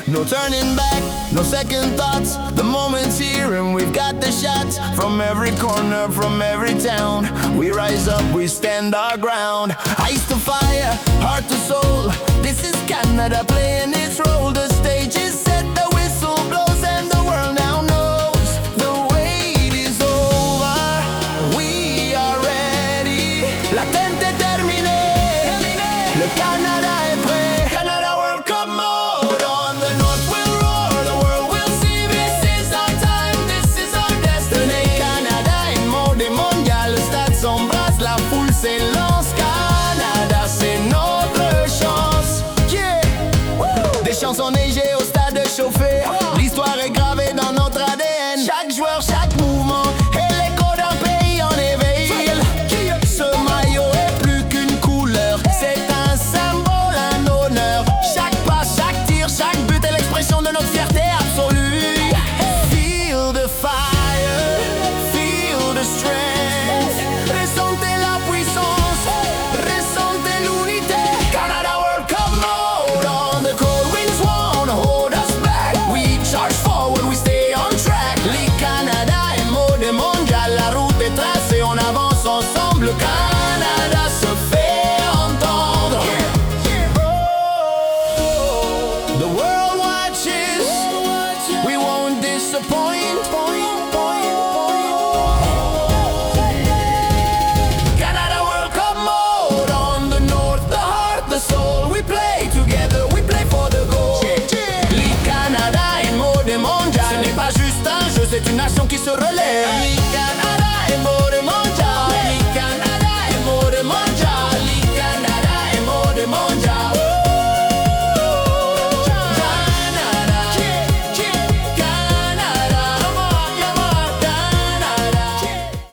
No turning back, no second thoughts. The moment's here and we've got the shots. From every corner, from every town, we rise up, we stand our ground. Ice to fire, heart to soul. This is Canada playing its role. The stage is set, the whistle blows, and the world now knows the wait is over. We are ready. L'attente est terminée. Le Canada est prêt. Canada World Cup mode on. The North will roar, the world will see. This is our time, this is our destiny. Canada est mode mondial. Le stade s'embrasse, la foule s'élance. Canada, c'est notre chance. Yeah. Des chansons neigées au stade chauffé. L'histoire est gravée dans notre ADN. Chaque joueur, chaque mouvement et l'écho d'un pays en éveil. Ce maillot est plus qu'une couleur, c'est un symbole, un honneur. Chaque pas, chaque tir, chaque but est l'expression de notre fierté.